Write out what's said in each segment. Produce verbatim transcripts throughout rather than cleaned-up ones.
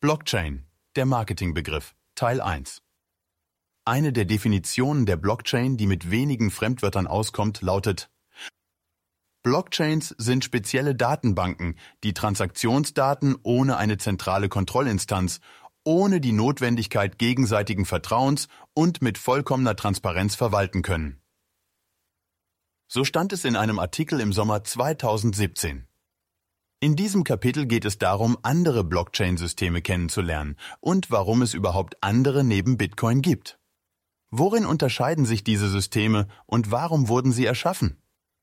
Blockchain, der Marketingbegriff, Teil eins. Eine der Definitionen der Blockchain, die mit wenigen Fremdwörtern auskommt, lautet: Blockchains sind spezielle Datenbanken, die Transaktionsdaten ohne eine zentrale Kontrollinstanz, ohne die Notwendigkeit gegenseitigen Vertrauens und mit vollkommener Transparenz verwalten können. So stand es in einem Artikel im Sommer zweitausendsiebzehn. In diesem Kapitel geht es darum, andere Blockchain-Systeme kennenzulernen und warum es überhaupt andere neben Bitcoin gibt. Worin unterscheiden sich diese Systeme und warum wurden sie erschaffen?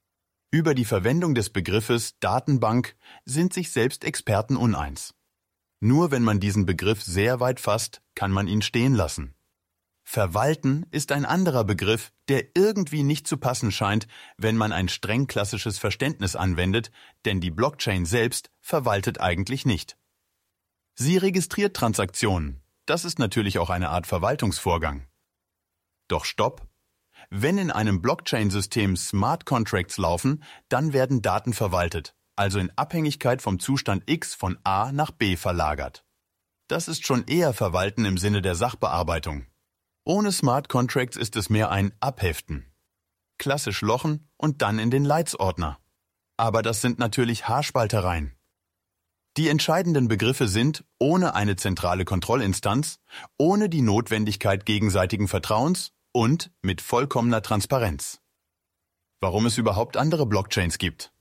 Über die Verwendung des Begriffes Datenbank sind sich selbst Experten uneins. Nur wenn man diesen Begriff sehr weit fasst, kann man ihn stehen lassen. Verwalten ist ein anderer Begriff, der irgendwie nicht zu passen scheint, wenn man ein streng klassisches Verständnis anwendet, denn die Blockchain selbst verwaltet eigentlich nicht. Sie registriert Transaktionen. Das ist natürlich auch eine Art Verwaltungsvorgang. Doch stopp! Wenn in einem Blockchain-System Smart Contracts laufen, dann werden Daten verwaltet, also in Abhängigkeit vom Zustand X von A nach B verlagert. Das ist schon eher Verwalten im Sinne der Sachbearbeitung. Ohne Smart Contracts ist es mehr ein Abheften. Klassisch lochen und dann in den Leitsordner. Aber das sind natürlich Haarspaltereien. Die entscheidenden Begriffe sind ohne eine zentrale Kontrollinstanz, ohne die Notwendigkeit gegenseitigen Vertrauens und mit vollkommener Transparenz. Warum es überhaupt andere Blockchains gibt?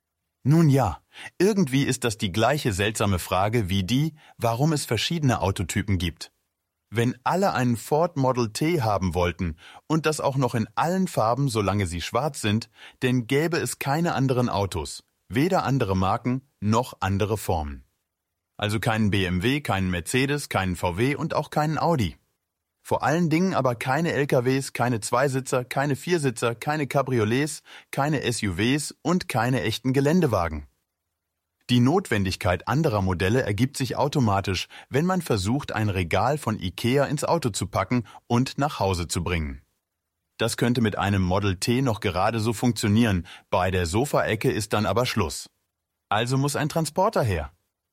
Nun ja, irgendwie ist das die gleiche seltsame Frage wie die, warum es verschiedene Autotypen gibt. Wenn alle einen Ford Model T haben wollten und das auch noch in allen Farben, solange sie schwarz sind, dann gäbe es keine anderen Autos, weder andere Marken noch andere Formen. Also keinen B M W, keinen Mercedes, keinen V W und auch keinen Audi. Vor allen Dingen aber keine L K Ws, keine Zweisitzer, keine Viersitzer, keine Cabriolets, keine S U Vs und keine echten Geländewagen. Die Notwendigkeit anderer Modelle ergibt sich automatisch, wenn man versucht, ein Regal von Ikea ins Auto zu packen und nach Hause zu bringen. Das könnte mit einem Model T noch gerade so funktionieren, bei der Sofaecke ist dann aber Schluss. Also muss ein Transporter her.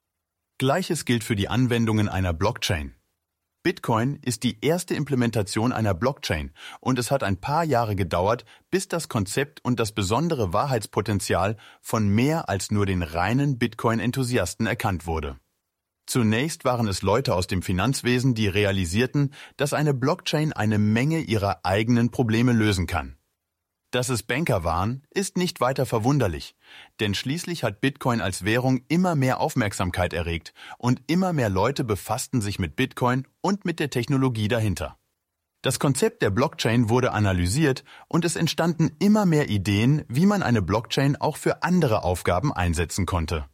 Gleiches gilt für die Anwendungen einer Blockchain. Bitcoin ist die erste Implementation einer Blockchain und es hat ein paar Jahre gedauert, bis das Konzept und das besondere Wahrheitspotenzial von mehr als nur den reinen Bitcoin-Enthusiasten erkannt wurde. Zunächst waren es Leute aus dem Finanzwesen, die realisierten, dass eine Blockchain eine Menge ihrer eigenen Probleme lösen kann. Dass es Banker waren, ist nicht weiter verwunderlich, denn schließlich hat Bitcoin als Währung immer mehr Aufmerksamkeit erregt und immer mehr Leute befassten sich mit Bitcoin und mit der Technologie dahinter. Das Konzept der Blockchain wurde analysiert und es entstanden immer mehr Ideen, wie man eine Blockchain auch für andere Aufgaben einsetzen konnte.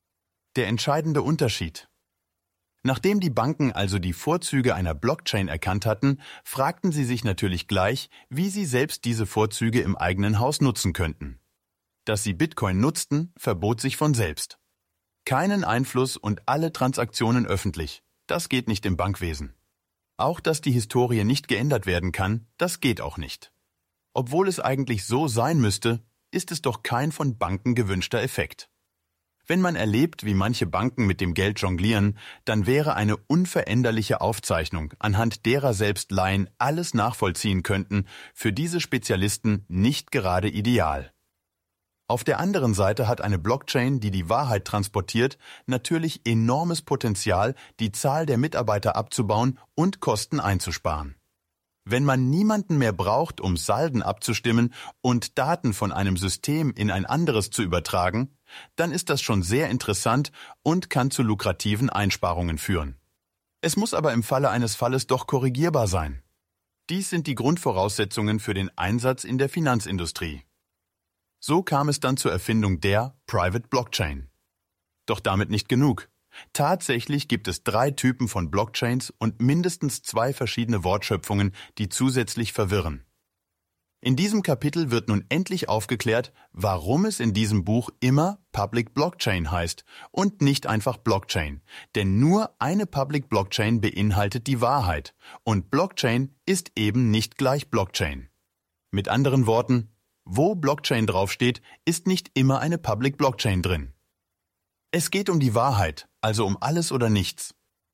Der entscheidende Unterschied: Nachdem die Banken also die Vorzüge einer Blockchain erkannt hatten, fragten sie sich natürlich gleich, wie sie selbst diese Vorzüge im eigenen Haus nutzen könnten. Dass sie Bitcoin nutzten, verbot sich von selbst. Keinen Einfluss und alle Transaktionen öffentlich. Das geht nicht im Bankwesen. Auch dass die Historie nicht geändert werden kann, das geht auch nicht. Obwohl es eigentlich so sein müsste, ist es doch kein von Banken gewünschter Effekt. Wenn man erlebt, wie manche Banken mit dem Geld jonglieren, dann wäre eine unveränderliche Aufzeichnung, anhand derer selbst Laien alles nachvollziehen könnten, für diese Spezialisten nicht gerade ideal. Auf der anderen Seite hat eine Blockchain, die die Wahrheit transportiert, natürlich enormes Potenzial, die Zahl der Mitarbeiter abzubauen und Kosten einzusparen. Wenn man niemanden mehr braucht, um Salden abzustimmen und Daten von einem System in ein anderes zu übertragen, dann ist das schon sehr interessant und kann zu lukrativen Einsparungen führen. Es muss aber im Falle eines Falles doch korrigierbar sein. Dies sind die Grundvoraussetzungen für den Einsatz in der Finanzindustrie. So kam es dann zur Erfindung der Private Blockchain. Doch damit nicht genug. Tatsächlich gibt es drei Typen von Blockchains und mindestens zwei verschiedene Wortschöpfungen, die zusätzlich verwirren. In diesem Kapitel wird nun endlich aufgeklärt, warum es in diesem Buch immer Public Blockchain heißt und nicht einfach Blockchain. Denn nur eine Public Blockchain beinhaltet die Wahrheit und Blockchain ist eben nicht gleich Blockchain. Mit anderen Worten, wo Blockchain draufsteht, ist nicht immer eine Public Blockchain drin. Es geht um die Wahrheit, also um alles oder nichts.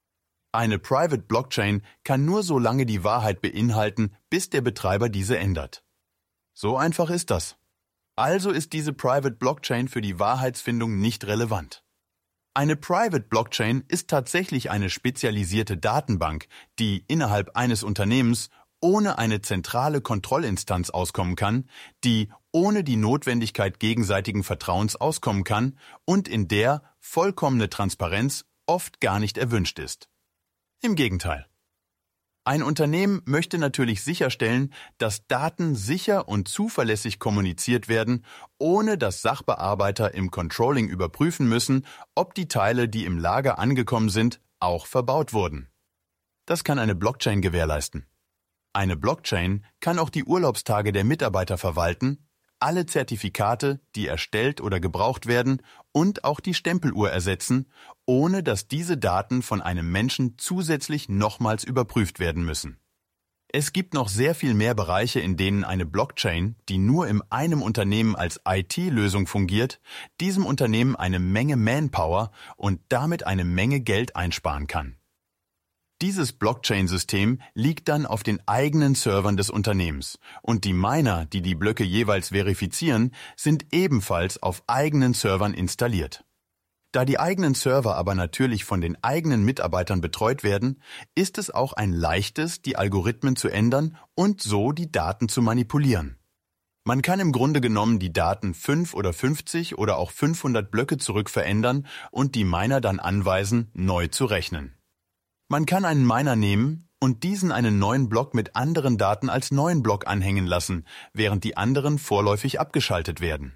Eine Private Blockchain kann nur so lange die Wahrheit beinhalten, bis der Betreiber diese ändert. So einfach ist das. Also ist diese Private Blockchain für die Wahrheitsfindung nicht relevant. Eine Private Blockchain ist tatsächlich eine spezialisierte Datenbank, die innerhalb eines Unternehmens ohne eine zentrale Kontrollinstanz auskommen kann, die ohne die Notwendigkeit gegenseitigen Vertrauens auskommen kann und in der vollkommene Transparenz oft gar nicht erwünscht ist. Im Gegenteil. Ein Unternehmen möchte natürlich sicherstellen, dass Daten sicher und zuverlässig kommuniziert werden, ohne dass Sachbearbeiter im Controlling überprüfen müssen, ob die Teile, die im Lager angekommen sind, auch verbaut wurden. Das kann eine Blockchain gewährleisten. Eine Blockchain kann auch die Urlaubstage der Mitarbeiter verwalten, alle Zertifikate, die erstellt oder gebraucht werden, und auch die Stempeluhr ersetzen, ohne dass diese Daten von einem Menschen zusätzlich nochmals überprüft werden müssen. Es gibt noch sehr viel mehr Bereiche, in denen eine Blockchain, die nur in einem Unternehmen als I T-Lösung fungiert, diesem Unternehmen eine Menge Manpower und damit eine Menge Geld einsparen kann. Dieses Blockchain-System liegt dann auf den eigenen Servern des Unternehmens und die Miner, die die Blöcke jeweils verifizieren, sind ebenfalls auf eigenen Servern installiert. Da die eigenen Server aber natürlich von den eigenen Mitarbeitern betreut werden, ist es auch ein leichtes, die Algorithmen zu ändern und so die Daten zu manipulieren. Man kann im Grunde genommen die Daten fünf oder fünfzig oder auch fünfhundert Blöcke zurück verändern und die Miner dann anweisen, neu zu rechnen. Man kann einen Miner nehmen und diesen einen neuen Block mit anderen Daten als neuen Block anhängen lassen, während die anderen vorläufig abgeschaltet werden.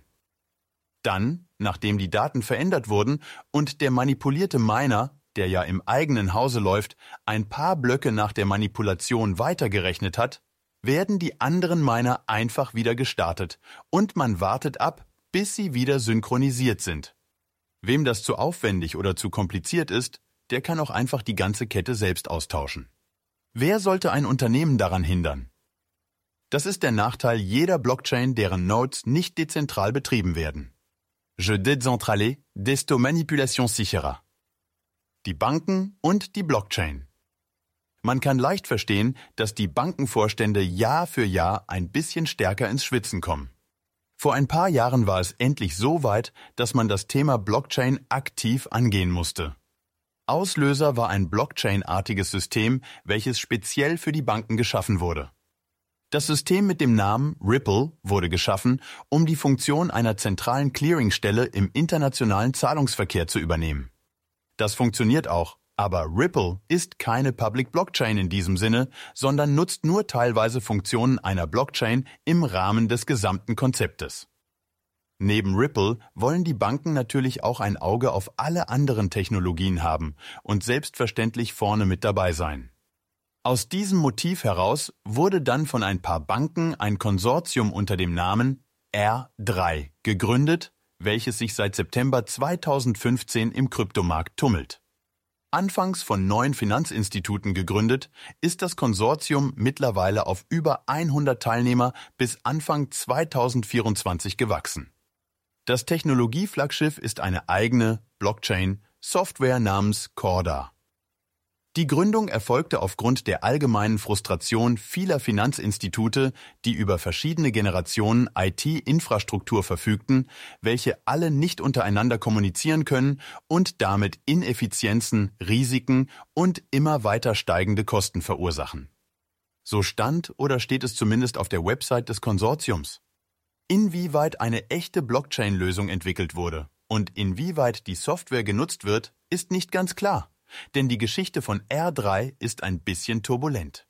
Dann, nachdem die Daten verändert wurden und der manipulierte Miner, der ja im eigenen Hause läuft, ein paar Blöcke nach der Manipulation weitergerechnet hat, werden die anderen Miner einfach wieder gestartet und man wartet ab, bis sie wieder synchronisiert sind. Wem das zu aufwendig oder zu kompliziert ist, der kann auch einfach die ganze Kette selbst austauschen. Wer sollte ein Unternehmen daran hindern? Das ist der Nachteil jeder Blockchain, deren Nodes nicht dezentral betrieben werden. Je décentralé, desto manipulation sicherer. Die Banken und die Blockchain. Man kann leicht verstehen, dass die Bankenvorstände Jahr für Jahr ein bisschen stärker ins Schwitzen kommen. Vor ein paar Jahren war es endlich so weit, dass man das Thema Blockchain aktiv angehen musste. Auslöser war ein Blockchain-artiges System, welches speziell für die Banken geschaffen wurde. Das System mit dem Namen Ripple wurde geschaffen, um die Funktion einer zentralen Clearingstelle im internationalen Zahlungsverkehr zu übernehmen. Das funktioniert auch, aber Ripple ist keine Public Blockchain in diesem Sinne, sondern nutzt nur teilweise Funktionen einer Blockchain im Rahmen des gesamten Konzeptes. Neben Ripple wollen die Banken natürlich auch ein Auge auf alle anderen Technologien haben und selbstverständlich vorne mit dabei sein. Aus diesem Motiv heraus wurde dann von ein paar Banken ein Konsortium unter dem Namen R drei gegründet, welches sich seit September zweitausendfünfzehn im Kryptomarkt tummelt. Anfangs von neun Finanzinstituten gegründet, ist das Konsortium mittlerweile auf über hundert Teilnehmer bis Anfang zweitausendvierundzwanzig gewachsen. Das Technologieflaggschiff ist eine eigene Blockchain-Software namens Corda. Die Gründung erfolgte aufgrund der allgemeinen Frustration vieler Finanzinstitute, die über verschiedene Generationen I T-Infrastruktur verfügten, welche alle nicht untereinander kommunizieren können und damit Ineffizienzen, Risiken und immer weiter steigende Kosten verursachen. So stand oder steht es zumindest auf der Website des Konsortiums. Inwieweit eine echte Blockchain-Lösung entwickelt wurde und inwieweit die Software genutzt wird, ist nicht ganz klar, denn die Geschichte von R drei ist ein bisschen turbulent.